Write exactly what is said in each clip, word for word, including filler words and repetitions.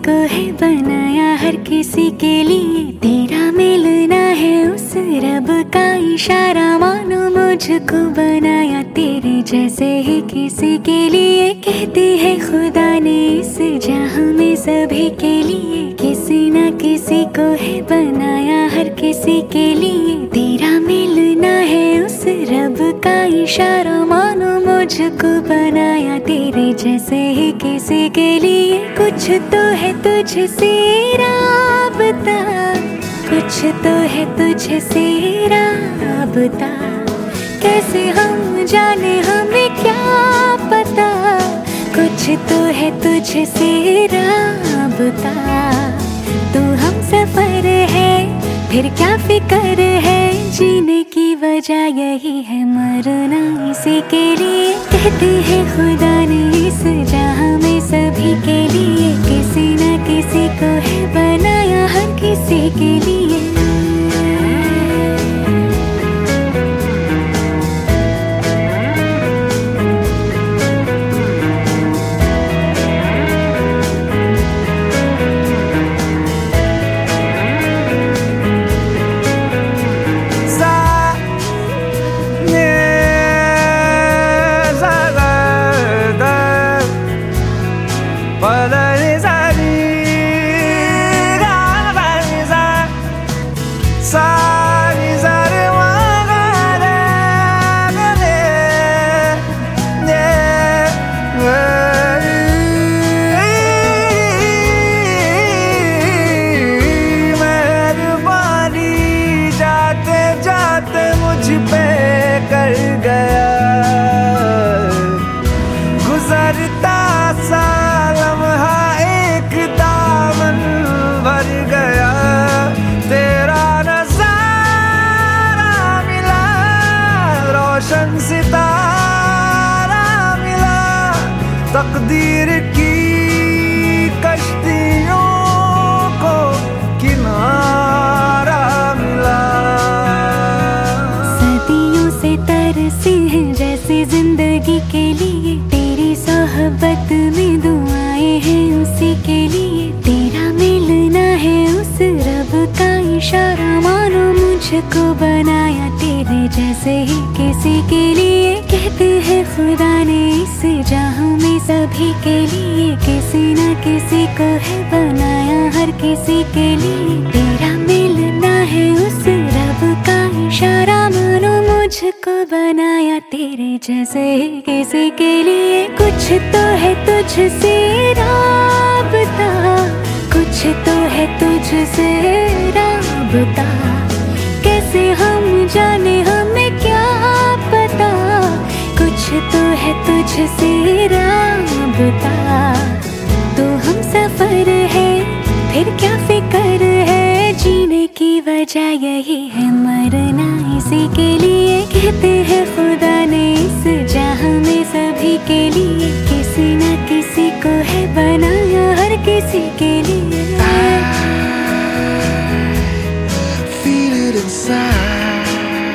को है बनाया हर किसी के लिए। तेरा मिलना है उस रब का इशारा, मानो मुझको बनाया तेरे जैसे ही किसी के लिए। कहती है खुदा ने इस जहां में सभी के लिए, किसी न किसी को है बनाया हर किसी के लिए। तेरा मिलना है उस रब का इशारा, मानो मुझको बनाया तेरे जैसे ही किसी के लिए। कुछ तो है तुझसे राबता, कुछ तो है तुझसे राबता, कैसे हम जाने हमें क्या पता। कुछ तो है तुझसे राबता, तू हम सफर है फिर क्या फिकर है। जीने की वजह यही है, मरना इसी के लिए। कहती है खुदा ने इस जहां में सभी के लिए, किसी न किसी को है बनाया हर किसी के लिए। गुजरता सा लम्हा एक दामन भर गया, तेरा नजारा मिला, रोशन सितारा मिला। तकदीर की कश्तियों को किनारा मिला। सदियों से तरसी है जैसी जिंदगी के लिए, तेरी सोहबत में दुआएं हैं उसी के लिए। तेरा मिलना है उस रब का इशारा, मानो मुझको बनाया तेरे जैसे ही किसी के लिए। कहते हैं खुदा ने इस जहां में सभी के लिए, किसी न किसी को है बनाया हर किसी के लिए। तेरा मिलना है उस रब का इशारा, मानो मुझको बनाया तेरे जैसे ही किसी के लिए। कुछ तो है तुझसे राबता, कुछ तो है तुझसे राबता, कैसे हम जाने हमें क्या पता। कुछ तो है तुझसे राबता, तो हम सफर है फिर क्या फिकर है। जीने की वजह यही है, मरना इसी के लिए। कहते हैं खुदा ने इस जहां में सभी के लिए, किसी न किसी को है बनाया हर किसी के लिए। Feel it inside,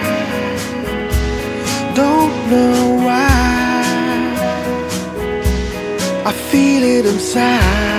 don't know why. I feel it inside.